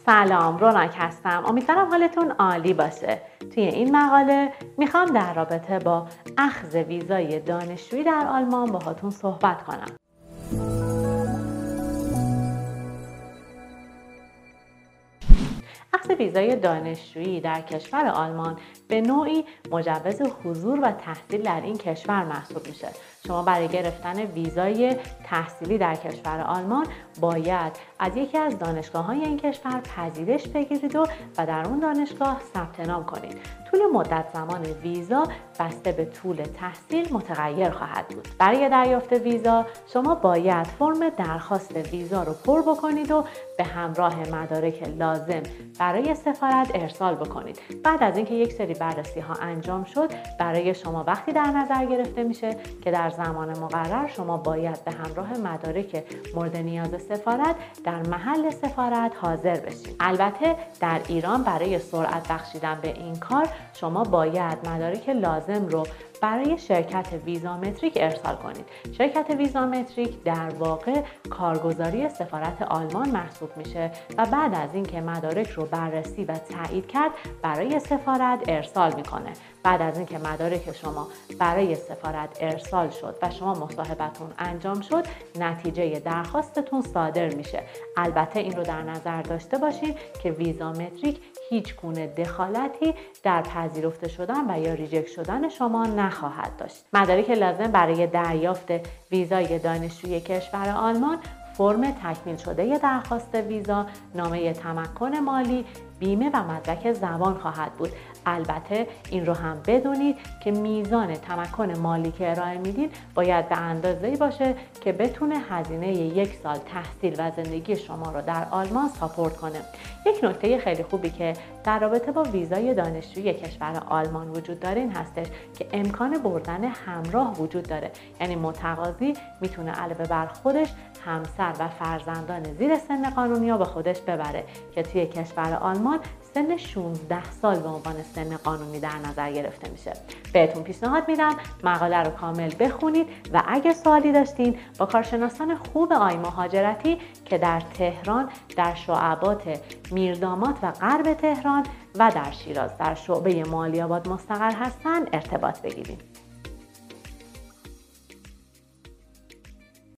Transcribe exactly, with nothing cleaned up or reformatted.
سلام، روناک هستم. امیدوارم حالتون عالی باشه. توی این مقاله میخوام در رابطه با اخذ ویزای دانشجویی در آلمان باهاتون صحبت کنم. اخذ ویزای دانشجویی در کشور آلمان به نوعی مجوز حضور و تحصیل در این کشور محسوب میشه. شما برای گرفتن ویزای تحصیلی در کشور آلمان باید از یکی از دانشگاه‌های این کشور پذیرش بگیرید و و در اون دانشگاه ثبت نام کنید. طول مدت زمان ویزا بسته به طول تحصیل متغیر خواهد بود. برای دریافت ویزا شما باید فرم درخواست ویزا رو پر بکنید و به همراه مدارک لازم برای سفارت ارسال بکنید. بعد از اینکه یک سری بررسی ها انجام شد، برای شما وقتی در نظر گرفته میشه که در زمان مقرر شما باید به همراه مدارک مورد نیاز سفارت در محل سفارت حاضر بشید. البته در ایران برای سرعت بخشیدن به این کار شما باید مدارک لازم رو برای شرکت ویزامتریک ارسال کنید. شرکت ویزامتریک در واقع کارگزاری سفارت آلمان محسوب میشه و بعد از اینکه مدارک رو بررسی و تایید کرد برای سفارت ارسال میکنه. بعد از اینکه مدارک شما برای سفارت ارسال شد و شما مصاحبتون انجام شد، نتیجه درخواستتون صادر میشه. البته این رو در نظر داشته باشید که ویزامتریک هیچ گونه دخالتی در پذیرفته شدن و یا ریجکت شدن شما نخواهد داشت. مدارک لازم برای دریافت ویزای دانشجوی کشور آلمان: فرم تکمیل شده درخواست ویزا، نامه تمکن مالی، بیمه و مدرک زبان خواهد بود. البته این رو هم بدونید که میزان تمکن مالی که ارائه میدین باید به اندازه‌ای باشه که بتونه هزینه یک سال تحصیل و زندگی شما رو در آلمان ساپورت کنه. یک نکته خیلی خوبی که در رابطه با ویزای دانشجویی کشور آلمان وجود داره این هستش که امکان بردن همراه وجود داره. یعنی متقاضی میتونه علاوه بر خودش همسر و فرزندان زیر سن قانونی رو به خودش ببره که توی کشور آلمان سن شانزده سال به عنوان سن قانونی در نظر گرفته میشه. بهتون پیشنهاد میدم مقاله رو کامل بخونید و اگه سوالی داشتین با کارشناسان خوب آی مهاجرتی که در تهران در شعبات میرداماد و غرب تهران و در شیراز در شعبه مالی آباد مستقر هستن ارتباط بگیرید.